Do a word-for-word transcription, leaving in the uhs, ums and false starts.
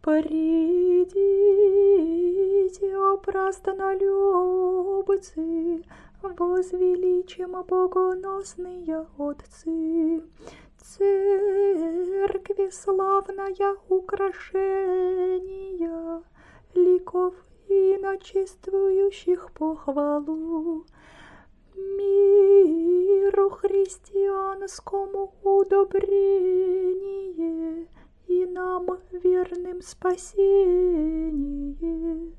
Придите, о празднолюбцы, возвеличим богоносные отцы. Церкви славное украшение, ликов иночествующих похвалу. Миру христианскому удобрение, и нам верным спасение.